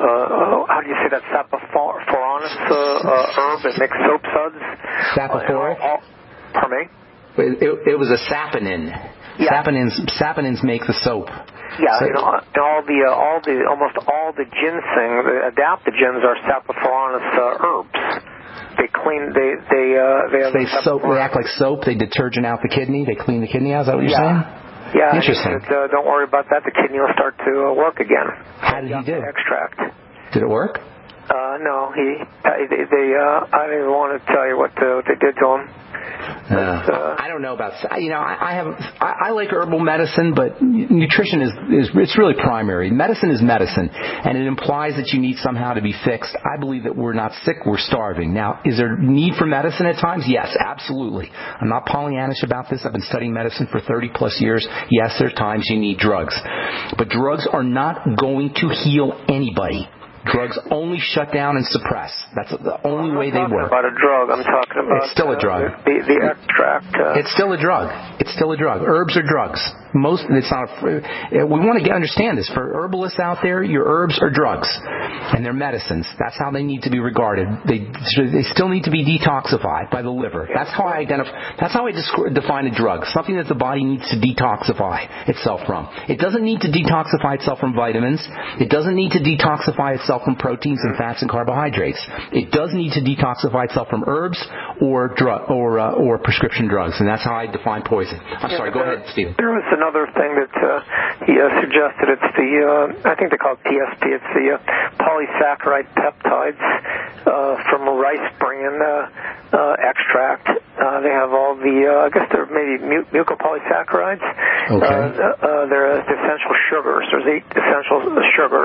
uh, how do you say that? Saprophoros uh, uh, herb that makes soap suds. Saprophoros. Uh, pardon me. It, it, it was a saponin. Yeah. Saponins, saponins make the soap. Yeah, so, you know, all the uh, all the almost all the ginseng, the adaptogens are saprophoros uh, herbs. They clean. They they uh, they have they soap. They act like soap. They detergent out the kidney. They clean the kidney out. Is that what you're yeah. saying? Yeah. Interesting. Said, uh, don't worry about that. The kidney will start to uh, work again. How did he do? Extract. Did it work? Uh, no, he. They. they uh, I don't even want to tell you what, uh, what they did to him. Uh, uh, I don't know about, you know, I, I have, I, I like herbal medicine, but nutrition is, is, it's really primary. Medicine is medicine, and it implies that you need somehow to be fixed. I believe that we're not sick, we're starving. Now, is there need for medicine at times? Yes, absolutely. I'm not Pollyannish about this. I've been studying medicine for thirty plus years. Yes, there are times you need drugs. But drugs are not going to heal anybody. Drugs only shut down and suppress. That's the only I'm way they work. I'm talking about a drug. I'm talking about... It's still a drug. Uh, the, the extract. Uh, it's still a drug. It's still a drug. Herbs are drugs. Most, it's not a, we want to get, understand this. For herbalists out there, your herbs are drugs. And they're medicines. That's how they need to be regarded. They, they still need to be detoxified by the liver. That's how I identify, that's how I define a drug. Something that the body needs to detoxify itself from. It doesn't need to detoxify itself from vitamins. It doesn't need to detoxify itself from proteins and fats and carbohydrates. It does need to detoxify itself from herbs or drug or uh, or prescription drugs, and that's how I define poison. I'm yeah, sorry. Go there, ahead, Stephen. There was another thing that uh, he uh, suggested. It's the uh, I think they call it P S P. It's the uh, polysaccharide peptides uh, from a rice bran uh, uh, extract. Uh, they have all the uh, I guess they're maybe mu- mucopolysaccharides. Okay. Uh, uh, they're uh, essential sugars. There's eight essential sugars.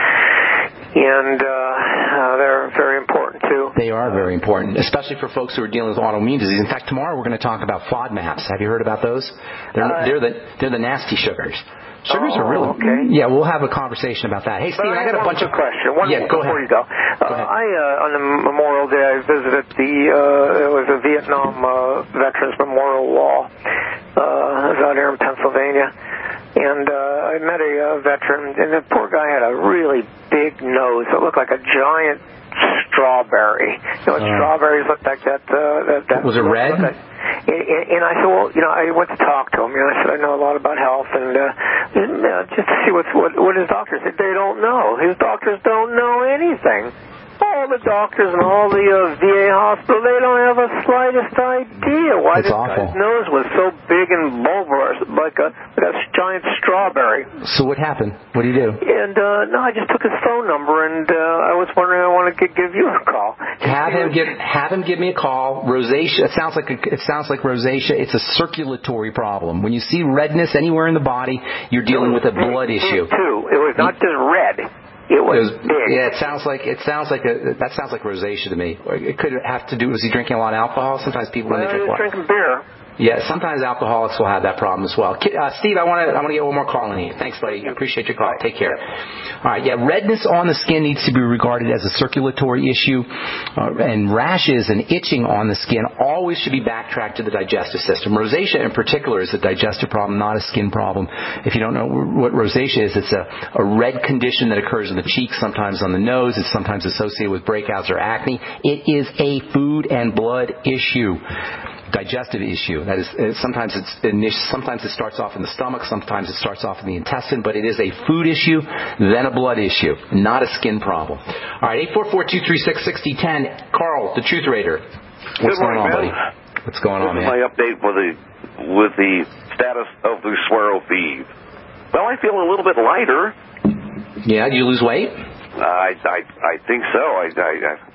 And uh, uh, they're very important, too. They are very important, especially for folks who are dealing with autoimmune disease. In fact, tomorrow we're going to talk about FODMAPs. Have you heard about those? They're, uh, they're, the, they're the nasty sugars. Sugars oh, are really... Okay. Yeah, we'll have a conversation about that. Hey, Steve, I, I got a bunch of... questions. One yeah, go before ahead. you go. Uh, go ahead. I, uh, on the Memorial Day, I visited the... Uh, it was a Vietnam uh, Veterans Memorial Wall. Uh, it was out here in Pennsylvania. And uh, I met a uh, veteran, and the poor guy had a really big nose. It looked like a giant strawberry. You know what uh, strawberries look like? That, uh, that, that was it red? Like and, and I said, well, you know, I went to talk to him. You know, I said, I know a lot about health, and, uh, and uh, just to see what's, what what his doctors said. They don't know. His doctors don't know anything. All the doctors and all the uh, V A hospital, they don't have a slightest idea why it's this awful. guy's nose was so big and bulbous, like a, like a giant strawberry. So what happened? What did you do? And, uh, no, I just took his phone number, and uh, I was wondering, I want to give you a call. Have him give have him give me a call. Rosacea. It sounds like a, it sounds like rosacea. It's a circulatory problem. When you see redness anywhere in the body, you're dealing with a blood issue. Too. It was not just red. It was, it was big. Yeah, it sounds like it sounds like a, that sounds like rosacea to me. It could have to do. Was he drinking a lot of alcohol? Sometimes people well, when they drink he was water. drinking beer. Yeah, sometimes alcoholics will have that problem as well. Uh, Steve, I want to I want to get one more call in here. Thanks, buddy. I appreciate your call. Take care. All right, yeah, redness on the skin needs to be regarded as a circulatory issue, uh, and rashes and itching on the skin always should be backtracked to the digestive system. Rosacea in particular is a digestive problem, not a skin problem. If you don't know what rosacea is, it's a, a red condition that occurs in the cheeks, sometimes on the nose. It's sometimes associated with breakouts or acne. It is a food and blood issue. Digestive issue. That is, sometimes it's sometimes it starts off in the stomach, sometimes it starts off in the intestine, but it is a food issue, then a blood issue, not a skin problem. All right, eight four four, two three six, six zero one zero. Carl, the Truth Raider. What's Good going morning, on, man. buddy? What's going this on, is man? My update with the with the status of the Swero Vive. Well, I feel a little bit lighter. Yeah, did you lose weight? I I I think so. I I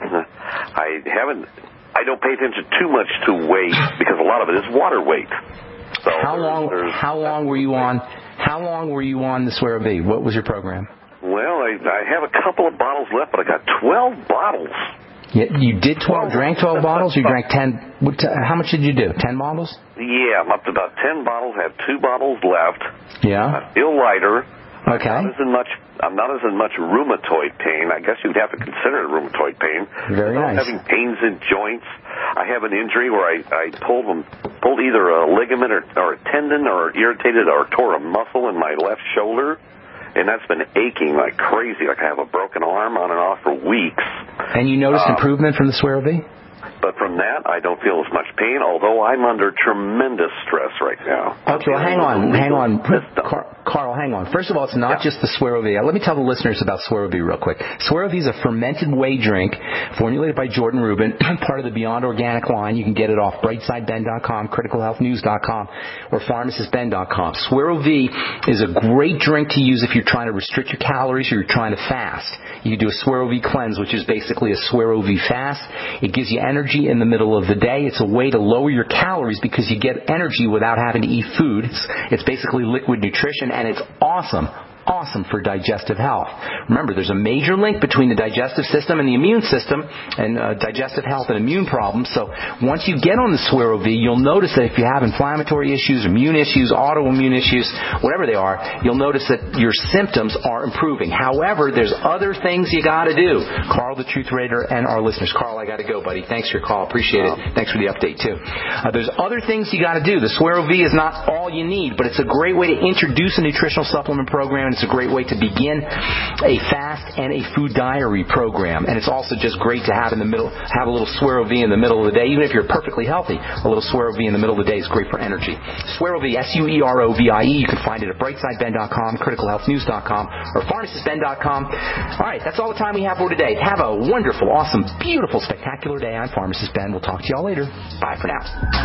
I haven't. I don't pay attention too much to weight because a lot of it is water weight. So how long? How long were you on? How long were you on the Swero V? What was your program? Well, I, I have a couple of bottles left, but I got twelve bottles. Yeah, you did twelve. Drank twelve bottles. You drank ten. How much did you do? Ten bottles? Yeah, I'm up to about ten bottles. I have two bottles left. Yeah. I feel lighter. Okay. I'm not as in much. I'm not as in much rheumatoid pain. I guess you'd have to consider it rheumatoid pain. Very nice. I'm having pains in joints. I have an injury where I, I pulled them, pulled either a ligament or, or a tendon or irritated or tore a muscle in my left shoulder, and that's been aching like crazy. Like I have a broken arm on and off for weeks. And you noticed um, improvement from the Swero V? But from that, I don't feel as much pain, although I'm under tremendous stress right now. Okay, well, hang on, hang on. Car- Carl, hang on. First of all, it's not yeah. just the Swero V. Let me tell the listeners about Swero V real quick. Swero V is a fermented whey drink formulated by Jordan Rubin, part of the Beyond Organic line. You can get it off brightside ben dot com, critical health news dot com, or pharmacist ben dot com. Swero V is a great drink to use if you're trying to restrict your calories or you're trying to fast. You can do a Swero V cleanse, which is basically a Swero V fast. It gives you energy in the middle of the day. It's a way to lower your calories because you get energy without having to eat food. It's, it's basically liquid nutrition, and it's awesome. Awesome for digestive health. Remember, there's a major link between the digestive system and the immune system, and uh, digestive health and immune problems. So once you get on the Swero V, you'll notice that if you have inflammatory issues, immune issues, autoimmune issues, whatever they are, you'll notice that your symptoms are improving. However, there's other things you got to do. Carl, the Truth Raider, and our listeners. Carl, I got to go, buddy. Thanks for your call. Appreciate it. Thanks for the update, too. Uh, there's other things you got to do. The Swero V is not all you need, but it's a great way to introduce a nutritional supplement program. It's a great way to begin a fast and a food diary program. And it's also just great to have in the middle, have a little Swero V in the middle of the day. Even if you're perfectly healthy, a little Swero V in the middle of the day is great for energy. Swero V, S U E R O V I E. You can find it at brightside ben dot com, critical health news dot com, or pharmacist ben dot com. All right, that's all the time we have for today. Have a wonderful, awesome, beautiful, spectacular day. I'm Pharmacist Ben. We'll talk to you all later. Bye for now.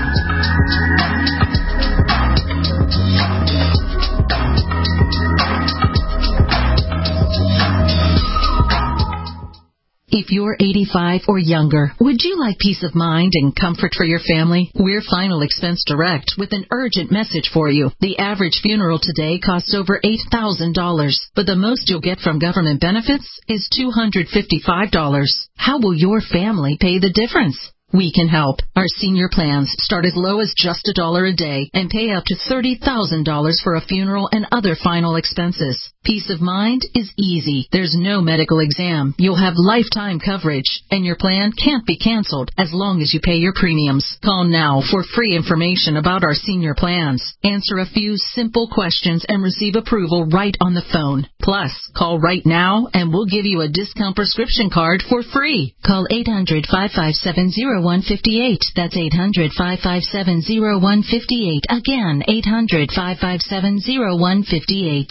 If you're eighty-five or younger, would you like peace of mind and comfort for your family? We're Final Expense Direct with an urgent message for you. The average funeral today costs over eight thousand dollars, but the most you'll get from government benefits is two hundred fifty-five dollars. How will your family pay the difference? We can help. Our senior plans start as low as just a dollar a day and pay up to thirty thousand dollars for a funeral and other final expenses. Peace of mind is easy. There's no medical exam. You'll have lifetime coverage, and your plan can't be canceled as long as you pay your premiums. Call now for free information about our senior plans. Answer a few simple questions and receive approval right on the phone. Plus, call right now and we'll give you a discount prescription card for free. Call eight hundred, five five seven, zero one five eight. That's eight hundred, five five seven, zero one five eight. Again, eight hundred, five five seven, zero one five eight.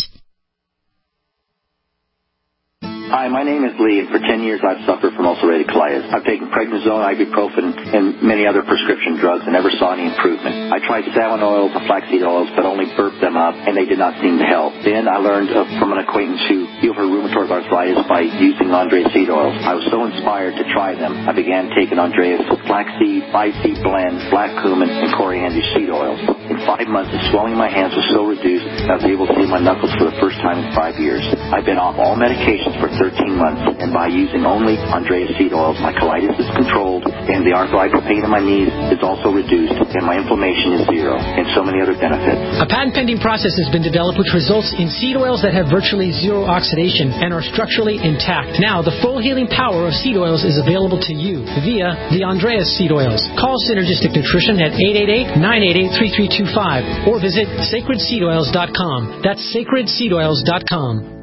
Hi, my name is Lee, and for ten years I've suffered from ulcerative colitis. I've taken prednisone, ibuprofen, and many other prescription drugs and never saw any improvement. I tried salmon oils and flaxseed oils, but only burped them up, and they did not seem to help. Then I learned uh, from an acquaintance who healed her rheumatoid arthritis by using Andreas seed oils. I was so inspired to try them, I began taking Andreas flaxseed, five-seed blend, black cumin, and coriander seed oils. In five months, the swelling in my hands was so reduced that I was able to see my knuckles for the first time in five years. I've been off all medications for thirteen months, and by using only Andreas seed oils, my colitis is controlled, and the arthritis pain in my knees is also reduced, and my inflammation is zero, and so many other benefits. A patent-pending process has been developed which results in seed oils that have virtually zero oxidation and are structurally intact. Now, the full healing power of seed oils is available to you via the Andreas seed oils. Call Synergistic Nutrition at eight eight eight, nine eight eight, three three two five or visit sacred seed oils dot com. That's sacred seed oils dot com.